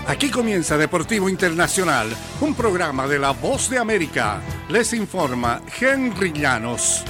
Aquí comienza Deportivo Internacional, un programa de La Voz de América. Les informa Henry Llanos.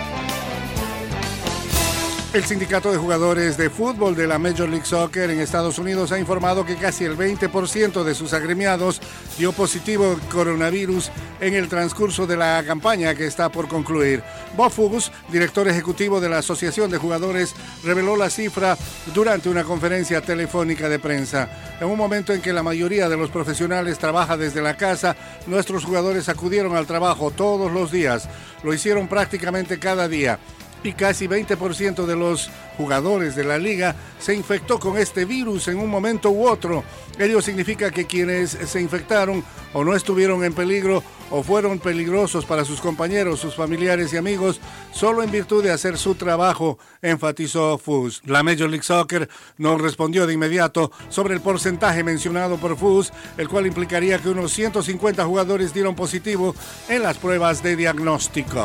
El sindicato de jugadores de fútbol de la Major League Soccer en Estados Unidos ha informado que casi el 20% de sus agremiados dio positivo coronavirus en el transcurso de la campaña que está por concluir. Bob Fogus, director ejecutivo de la Asociación de Jugadores, reveló la cifra durante una conferencia telefónica de prensa. En un momento en que la mayoría de los profesionales trabaja desde la casa, nuestros jugadores acudieron al trabajo todos los días. Lo hicieron prácticamente cada día. Y casi 20% de los jugadores de la liga se infectó con este virus en un momento u otro. Ello significa que quienes se infectaron o no estuvieron en peligro o fueron peligrosos para sus compañeros, sus familiares y amigos, solo en virtud de hacer su trabajo, enfatizó Foos. La Major League Soccer no respondió de inmediato sobre el porcentaje mencionado por Foos, el cual implicaría que unos 150 jugadores dieron positivo en las pruebas de diagnóstico.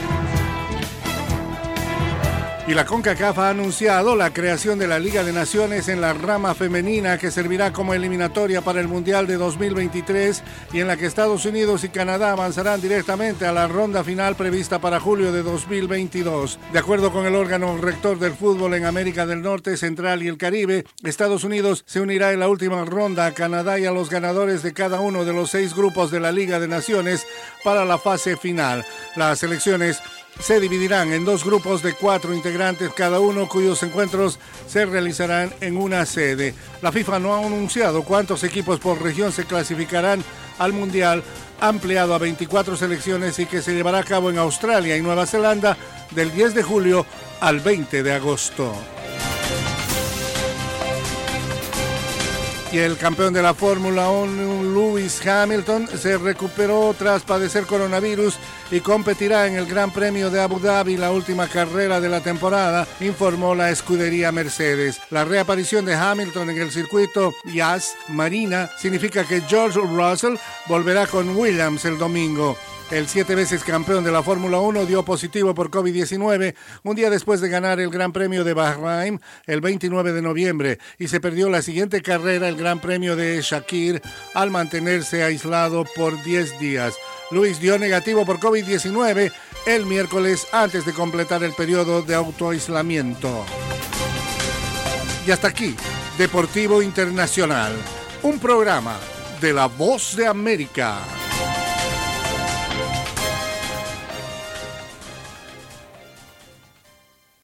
Y la CONCACAF ha anunciado la creación de la Liga de Naciones en la rama femenina que servirá como eliminatoria para el Mundial de 2023 y en la que Estados Unidos y Canadá avanzarán directamente a la ronda final prevista para julio de 2022. De acuerdo con el órgano rector del fútbol en América del Norte, Central y el Caribe, Estados Unidos se unirá en la última ronda a Canadá y a los ganadores de cada uno de los 6 grupos de la Liga de Naciones para la fase final. Las selecciones se dividirán en 2 grupos de 4 integrantes cada uno, cuyos encuentros se realizarán en una sede. La FIFA no ha anunciado cuántos equipos por región se clasificarán al Mundial, ampliado a 24 selecciones y que se llevará a cabo en Australia y Nueva Zelanda del 10 de julio al 20 de agosto. Y el campeón de la Fórmula 1, Lewis Hamilton, se recuperó tras padecer coronavirus y competirá en el Gran Premio de Abu Dhabi, la última carrera de la temporada, informó la escudería Mercedes. La reaparición de Hamilton en el circuito Yas Marina significa que George Russell volverá con Williams el domingo. El 7 veces campeón de la Fórmula 1 dio positivo por COVID-19 un día después de ganar el Gran Premio de Bahrein el 29 de noviembre y se perdió la siguiente carrera, el Gran Premio de Shakir, al mantenerse aislado por 10 días. Lewis dio negativo por COVID-19 el miércoles antes de completar el periodo de autoaislamiento. Y hasta aquí, Deportivo Internacional, un programa de La Voz de América.